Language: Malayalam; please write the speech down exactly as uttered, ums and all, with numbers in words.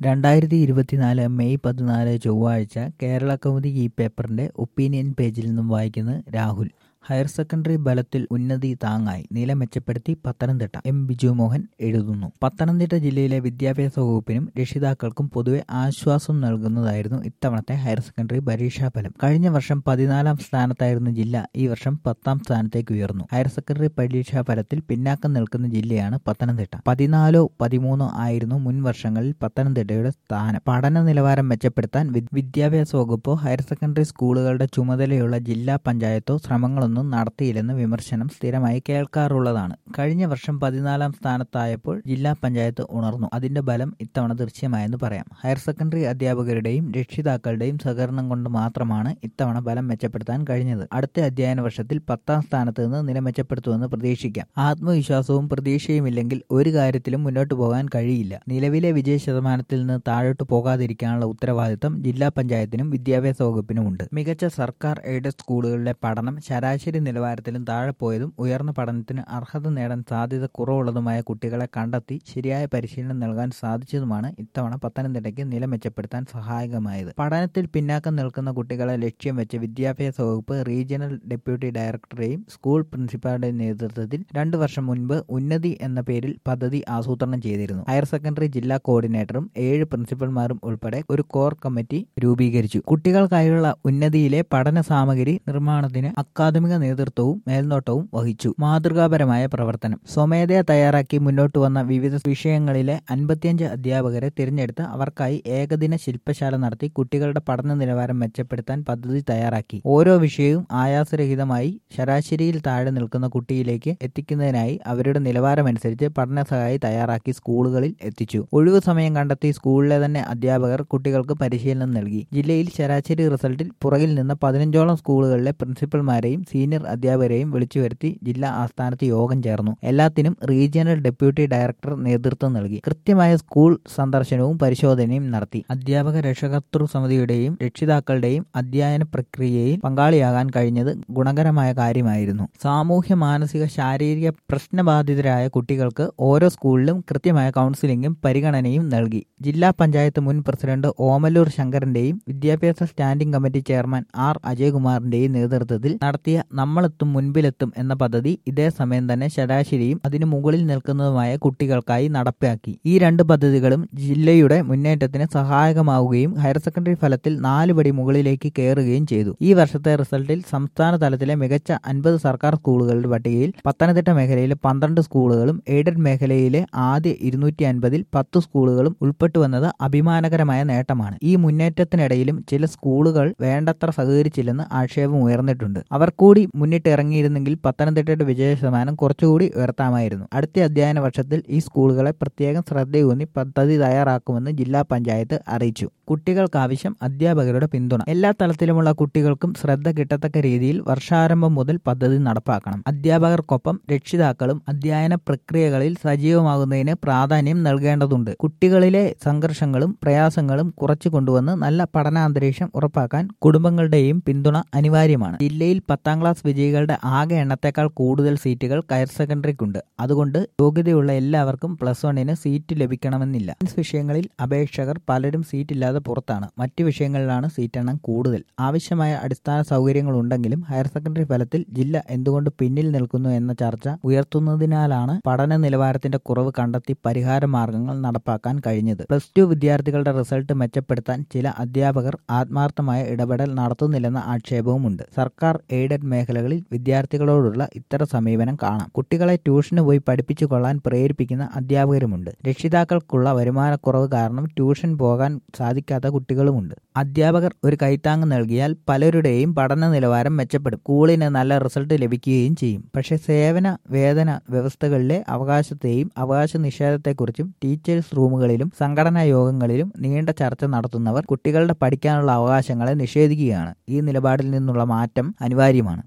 രണ്ടായിരത്തി ഇരുപത്തിനാല് മെയ് പതിനാല് ചൊവ്വാഴ്ച കേരളകൗമുദി ഈ പേപ്പറിന്റെ ഒപ്പീനിയൻ പേജിൽ നിന്നും വായിക്കുന്നത് രാഹുൽ. ഹയർ സെക്കൻഡറി ബലത്തിൽ ഉന്നതി താങ്ങായി, നില മെച്ചപ്പെടുത്തി പത്തനംതിട്ട. എം ബിജുമോഹൻ എഴുതുന്നു. പത്തനംതിട്ട ജില്ലയിലെ വിദ്യാഭ്യാസ വകുപ്പിനും രക്ഷിതാക്കൾക്കും പൊതുവെ ആശ്വാസം നൽകുന്നതായിരുന്നു ഇത്തവണത്തെ ഹയർ സെക്കൻഡറി പരീക്ഷാഫലം. കഴിഞ്ഞ വർഷം പതിനാലാം സ്ഥാനത്തായിരുന്ന ജില്ല ഈ വർഷം പത്താം സ്ഥാനത്തേക്ക് ഉയർന്നു. ഹയർ സെക്കൻഡറി പരീക്ഷാഫലത്തിൽ പിന്നാക്കം നിൽക്കുന്ന ജില്ലയാണ് പത്തനംതിട്ട. പതിനാലോ പതിമൂന്നോ ആയിരുന്നു മുൻ വർഷങ്ങളിൽ പത്തനംതിട്ടയുടെ സ്ഥാനം. പഠന നിലവാരം മെച്ചപ്പെടുത്താൻ വിദ്യാഭ്യാസ വകുപ്പോ ഹയർ സെക്കൻഡറി സ്കൂളുകളുടെ ചുമതലയുള്ള ജില്ലാ പഞ്ചായത്തോ ശ്രമങ്ങളൊന്നും നടത്തിയില്ലെന്ന് വിമർശനം സ്ഥിരമായി കേൾക്കാറുള്ളതാണ്. കഴിഞ്ഞ വർഷം പതിനാലാം സ്ഥാനത്തായപ്പോൾ ജില്ലാ പഞ്ചായത്ത് ഉണർന്നു. അതിന്റെ ബലം ഇത്തവണ ദൃശ്യമായെന്ന് പറയാം. ഹയർ സെക്കൻഡറി അധ്യാപകരുടെയും രക്ഷിതാക്കളുടെയും സഹകരണം കൊണ്ട് മാത്രമാണ് ഇത്തവണ ബലം മെച്ചപ്പെടുത്താൻ കഴിഞ്ഞത്. അടുത്ത അധ്യയന വർഷത്തിൽ പത്താം സ്ഥാനത്ത് നിന്ന് നില മെച്ചപ്പെടുത്തുമെന്ന് പ്രതീക്ഷിക്കാം. ആത്മവിശ്വാസവും പ്രതീക്ഷയുമില്ലെങ്കിൽ ഒരു കാര്യത്തിലും മുന്നോട്ട് പോകാൻ കഴിയില്ല. നിലവിലെ വിജയ ശതമാനത്തിൽ നിന്ന് താഴോട്ട് പോകാതിരിക്കാനുള്ള ഉത്തരവാദിത്തം ജില്ലാ പഞ്ചായത്തിനും വിദ്യാഭ്യാസ വകുപ്പിനുമുണ്ട്. മികച്ച സർക്കാർ എയ്ഡഡ് സ്കൂളുകളിലെ പഠനം ശരാശരി ശരാശരി നിലവാരത്തിലും താഴെ പോയതും ഉയർന്ന പഠനത്തിന് അർഹത നേടാൻ സാധ്യത കുറവുള്ളതുമായ കുട്ടികളെ കണ്ടെത്തി ശരിയായ പരിശീലനം നൽകാൻ സാധിച്ചതുമാണ് ഇത്തവണ പത്തനംതിട്ടയ്ക്ക് നില മെച്ചപ്പെടുത്താൻ സഹായകമായത്. പഠനത്തിൽ പിന്നാക്കം നിൽക്കുന്ന കുട്ടികളെ ലക്ഷ്യം വെച്ച് വിദ്യാഭ്യാസ വകുപ്പ് റീജിയണൽ ഡെപ്യൂട്ടി ഡയറക്ടറെയും സ്കൂൾ പ്രിൻസിപ്പാളുടെയും നേതൃത്വത്തിൽ രണ്ടു വർഷം മുൻപ് ഉന്നതി എന്ന പേരിൽ പദ്ധതി ആസൂത്രണം ചെയ്തിരുന്നു. ഹയർ സെക്കൻഡറി ജില്ലാ കോർഡിനേറ്ററും ഏഴ് പ്രിൻസിപ്പൽമാരും ഉൾപ്പെടെ ഒരു കോർ കമ്മിറ്റി രൂപീകരിച്ചു. കുട്ടികൾക്കായുള്ള ഉന്നതിയിലെ പഠന സാമഗ്രി നിർമ്മാണത്തിന് അക്കാദമിക നേതൃത്വവും മേൽനോട്ടവും വഹിച്ചു. മാതൃകാപരമായ പ്രവർത്തനം. സ്വമേധയാ തയ്യാറാക്കി മുന്നോട്ട് വന്ന വിവിധ വിഷയങ്ങളിലെ അൻപത്തിയഞ്ച് അധ്യാപകരെ തിരഞ്ഞെടുത്ത് അവർക്കായി ഏകദിന ശില്പശാല നടത്തി കുട്ടികളുടെ പഠന നിലവാരം മെച്ചപ്പെടുത്താൻ പദ്ധതി തയ്യാറാക്കി. ഓരോ വിഷയവും ആയാസരഹിതമായി ശരാശരിയിൽ താഴെ നിൽക്കുന്ന കുട്ടിയിലേക്ക് എത്തിക്കുന്നതിനായി അവരുടെ നിലവാരമനുസരിച്ച് പഠനസഹായി തയ്യാറാക്കി സ്കൂളുകളിൽ എത്തിച്ചു. ഒഴിവു സമയം കണ്ടെത്തി സ്കൂളിലെ തന്നെ അധ്യാപകർ കുട്ടികൾക്ക് പരിശീലനം നൽകി. ജില്ലയിൽ ശരാശരി റിസൾട്ടിൽ പുറകിൽ നിന്ന പതിനഞ്ചോളം സ്കൂളുകളിലെ പ്രിൻസിപ്പൽമാരെയും സീനിയർ അധ്യാപകരെയും വിളിച്ചു വരുത്തി ജില്ലാ ആസ്ഥാനത്ത് യോഗം ചേർന്നു. എല്ലാത്തിനും റീജിയണൽ ഡെപ്യൂട്ടി ഡയറക്ടർ നേതൃത്വം നൽകി. കൃത്യമായ സ്കൂൾ സന്ദർശനവും പരിശോധനയും നടത്തി. അധ്യാപക രക്ഷകർതൃ സമിതിയുടെയും രക്ഷിതാക്കളുടെയും അധ്യയന പ്രക്രിയയിൽ പങ്കാളിയാകാൻ കഴിഞ്ഞത് ഗുണകരമായ കാര്യമായിരുന്നു. സാമൂഹ്യ മാനസിക ശാരീരിക പ്രശ്നബാധിതരായ കുട്ടികൾക്ക് ഓരോ സ്കൂളിലും കൃത്യമായ കൗൺസിലിംഗും പരിഗണനയും നൽകി. ജില്ലാ പഞ്ചായത്ത് മുൻ പ്രസിഡന്റ് ഓമല്ലൂർ ശങ്കരന്റെയും വിദ്യാഭ്യാസ സ്റ്റാൻഡിംഗ് കമ്മിറ്റി ചെയർമാൻ ആർ അജയകുമാറിന്റെയും നേതൃത്വത്തിൽ നടത്തിയ നമ്മളെത്തും മുൻപിലെത്തും എന്ന പദ്ധതി ഇതേ സമയം തന്നെ ശരാശരിയും അതിനു മുകളിൽ നിൽക്കുന്നതുമായ കുട്ടികൾക്കായി നടപ്പാക്കി. ഈ രണ്ട് പദ്ധതികളും ജില്ലയുടെ മുന്നേറ്റത്തിന് സഹായകമാവുകയും ഹയർ സെക്കൻഡറി ഫലത്തിൽ നാല് പടി മുകളിലേക്ക് കയറുകയും ചെയ്തു. ഈ വർഷത്തെ റിസൾട്ടിൽ സംസ്ഥാന തലത്തിലെ മികച്ച അൻപത് സർക്കാർ സ്കൂളുകളുടെ പട്ടികയിൽ പത്തനംതിട്ട മേഖലയിലെ പന്ത്രണ്ട് സ്കൂളുകളും എയ്ഡഡ് മേഖലയിലെ ആദ്യ ഇരുന്നൂറ്റി അൻപതിൽ പത്ത് സ്കൂളുകളും ഉൾപ്പെട്ടുവന്നത് അഭിമാനകരമായ നേട്ടമാണ്. ഈ മുന്നേറ്റത്തിനിടയിലും ചില സ്കൂളുകൾ വേണ്ടത്ര സഹകരിച്ചില്ലെന്ന് ആക്ഷേപം ഉയർന്നിട്ടുണ്ട്. അവർ കൂടി മുന്നിട്ട് ഇറങ്ങിയിരുന്നെങ്കിൽ പത്തനംതിട്ടയുടെ വിജയ ശതമാനം കുറച്ചുകൂടി ഉയർത്താമായിരുന്നു. അടുത്ത അധ്യയന വർഷത്തിൽ ഈ സ്കൂളുകളെ പ്രത്യേകം ശ്രദ്ധയൂന്നി പദ്ധതി തയ്യാറാക്കുമെന്ന് ജില്ലാ പഞ്ചായത്ത് അറിയിച്ചു. കുട്ടികൾക്കാവശ്യം അധ്യാപകരുടെ പിന്തുണ. എല്ലാ തലത്തിലുമുള്ള കുട്ടികൾക്കും ശ്രദ്ധ കിട്ടത്തക്ക രീതിയിൽ വർഷാരംഭം മുതൽ പദ്ധതി നടപ്പാക്കണം. അധ്യാപകർക്കൊപ്പം രക്ഷിതാക്കളും അധ്യയന പ്രക്രിയകളിൽ സജീവമാകുന്നതിന് പ്രാധാന്യം നൽകേണ്ടതുണ്ട്. കുട്ടികളിലെ സംഘർഷങ്ങളും പ്രയാസങ്ങളും കുറച്ചു കൊണ്ടുവന്ന് നല്ല പഠനാന്തരീക്ഷം ഉറപ്പാക്കാൻ കുടുംബങ്ങളുടെയും പിന്തുണ അനിവാര്യമാണ്. ജില്ലയിൽ പത്താം ക്ലാസ് വിജയികളുടെ ആകെ എണ്ണത്തേക്കാൾ കൂടുതൽ സീറ്റുകൾ ഹയർ സെക്കൻഡറിക്കുണ്ട്. അതുകൊണ്ട് യോഗ്യതയുള്ള എല്ലാവർക്കും പ്ലസ് വണ്ണിന് സീറ്റ് ലഭിക്കണമെന്നില്ല. സയൻസ് വിഷയങ്ങളിൽ അപേക്ഷകർ പലരും സീറ്റില്ലാതെ പുറത്താണ്. മറ്റു വിഷയങ്ങളിലാണ് സീറ്റെണ്ണം കൂടുതൽ. ആവശ്യമായ അടിസ്ഥാന സൗകര്യങ്ങൾ ഉണ്ടെങ്കിലും ഹയർ സെക്കൻഡറി ഫലത്തിൽ ജില്ല എന്തുകൊണ്ട് പിന്നിൽ നിൽക്കുന്നു എന്ന ചർച്ച ഉയർത്തുന്നതിനാലാണ് പഠന നിലവാരത്തിന്റെ കുറവ് കണ്ടെത്തി പരിഹാര മാർഗങ്ങൾ നടപ്പാക്കാൻ കഴിഞ്ഞത്. പ്ലസ് ടു വിദ്യാർത്ഥികളുടെ റിസൾട്ട് മെച്ചപ്പെടുത്താൻ ചില അധ്യാപകർ ആത്മാർത്ഥമായ ഇടപെടൽ നടത്തുന്നില്ലെന്ന ആക്ഷേപവുമുണ്ട്. സർക്കാർ എയ്ഡഡ് മേഖലകളിൽ വിദ്യാർത്ഥികളോടുള്ള ഇത്തരം സമീപനം കാണാം. കുട്ടികളെ ട്യൂഷന് പോയി പഠിപ്പിച്ചു കൊള്ളാൻ പ്രേരിപ്പിക്കുന്ന അധ്യാപകരുമുണ്ട്. രക്ഷിതാക്കൾക്കുള്ള വരുമാനക്കുറവ് കാരണം ട്യൂഷൻ പോകാൻ സാധിക്കാത്ത കുട്ടികളുമുണ്ട്. അധ്യാപകർ ഒരു കൈത്താങ് നൽകിയാൽ പലരുടെയും പഠന നിലവാരം മെച്ചപ്പെടും. സ്കൂളിന് നല്ല റിസൾട്ട് ലഭിക്കുകയും ചെയ്യും. പക്ഷേ സേവന വേതന വ്യവസ്ഥകളിലെ അവകാശത്തെയും അവകാശ നിഷേധത്തെക്കുറിച്ചും ടീച്ചേഴ്സ് റൂമുകളിലും സംഘടനാ യോഗങ്ങളിലും നീണ്ട ചർച്ച നടത്തുന്നവർ കുട്ടികളുടെ പഠിക്കാനുള്ള അവകാശങ്ങളെ നിഷേധിക്കുകയാണ്. ഈ നിലപാടിൽ നിന്നുള്ള മാറ്റം അനിവാര്യമാണ്.